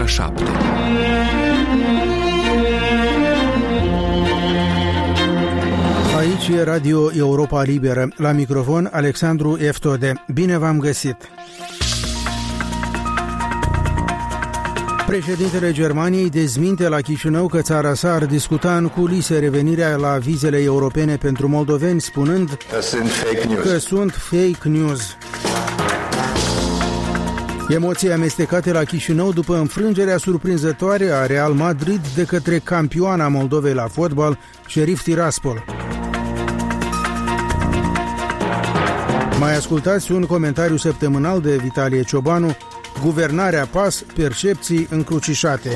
ora 7. Aici e Radio Europa Liberă. La microfon, Alexandru Eftode. Bine v-am găsit! Președintele Germaniei dezminte la Chișinău că țara sa ar discuta în culise revenirea la vizele europene pentru moldoveni, spunând că sunt fake news. Emoții amestecate la Chișinău după înfrângerea surprinzătoare a Real Madrid de către campioana Moldovei la fotbal, Sheriff Tiraspol. Mai ascultați un comentariu săptămânal de Vitalie Ciobanu, Guvernarea PAS, percepții încrucișate.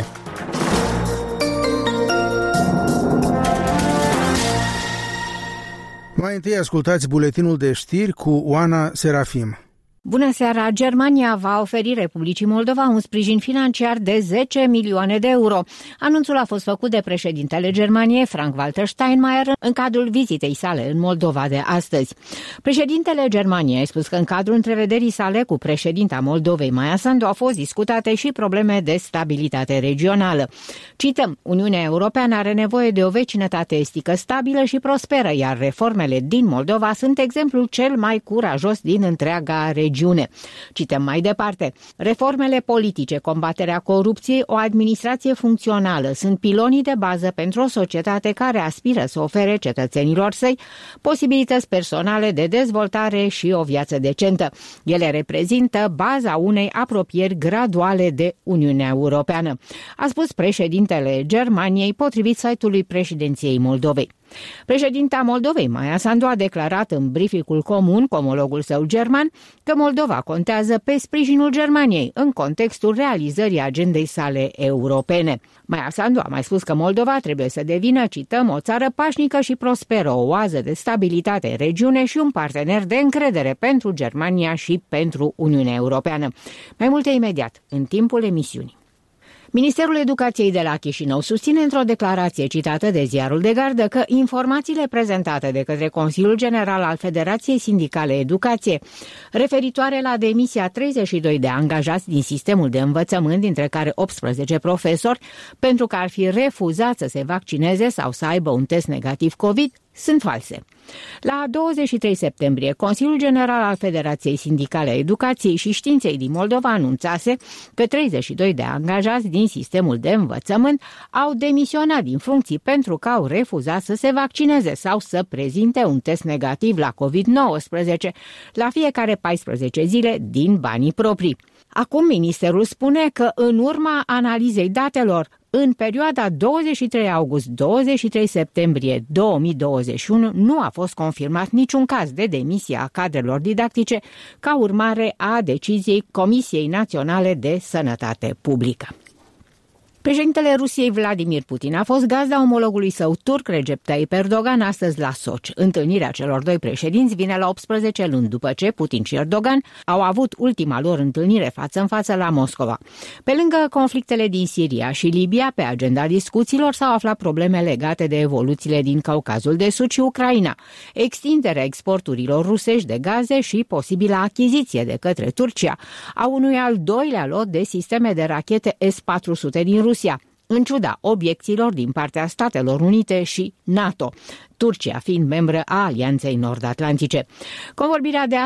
Mai întâi ascultați buletinul de știri cu Oana Serafim. Bună seara! Germania va oferi Republicii Moldova un sprijin financiar de 10 milioane de euro. Anunțul a fost făcut de președintele Germaniei, Frank-Walter Steinmeier, în cadrul vizitei sale în Moldova de astăzi. Președintele Germaniei a spus că în cadrul întrevederii sale cu președinta Moldovei, Maia Sandu, au fost discutate și probleme de stabilitate regională. Cităm, Uniunea Europeană are nevoie de o vecinătate estică stabilă și prosperă, iar reformele din Moldova sunt exemplul cel mai curajos din întreaga regiune. Cităm mai departe. Reformele politice, combaterea corupției, o administrație funcțională sunt pilonii de bază pentru o societate care aspiră să ofere cetățenilor săi posibilități personale de dezvoltare și o viață decentă. Ele reprezintă baza unei apropieri graduale de Uniunea Europeană, a spus președintele Germaniei, potrivit site-ului președinției Moldovei. Președinta Moldovei, Maia Sandu, a declarat în briefingul comun cu omologul său german că Moldova contează pe sprijinul Germaniei în contextul realizării agendei sale europene. Maia Sandu a mai spus că Moldova trebuie să devină, cităm, o țară pașnică și prosperă, o oază de stabilitate în regiune și un partener de încredere pentru Germania și pentru Uniunea Europeană. Mai multe imediat, în timpul emisiunii. Ministerul Educației de la Chișinău susține într-o declarație citată de Ziarul de Gardă că informațiile prezentate de către Consiliul General al Federației Sindicale Educație referitoare la demisia 32 de angajați din sistemul de învățământ, dintre care 18 profesori, pentru că ar fi refuzat să se vaccineze sau să aibă un test negativ COVID, sunt false. La 23 septembrie, Consiliul General al Federației Sindicale a Educației și Științei din Moldova anunțase că 32 de angajați din sistemul de învățământ au demisionat din funcții pentru că au refuzat să se vaccineze sau să prezinte un test negativ la COVID-19 la fiecare 14 zile din banii proprii. Acum ministerul spune că în urma analizei datelor în perioada 23 august-23 septembrie 2021 nu a fost confirmat niciun caz de demisie a cadrelor didactice ca urmare a deciziei Comisiei Naționale de Sănătate Publică. Președintele Rusiei Vladimir Putin a fost gazda omologului său turc Recep Tayyip Erdogan astăzi la Sochi. Întâlnirea celor doi președinți vine la 18 luni după ce Putin și Erdogan au avut ultima lor întâlnire față în față la Moscova. Pe lângă conflictele din Siria și Libia, pe agenda discuțiilor s-au aflat probleme legate de evoluțiile din Caucazul de Sud și Ucraina, extinderea exporturilor rusești de gaze și posibila achiziție de către Turcia a unui al doilea lot de sisteme de rachete S-400 din Rusia, în ciuda obiecțiilor din partea Statelor Unite și NATO, Turcia fiind membră a Alianței Nord-Atlantice. Convorbirea de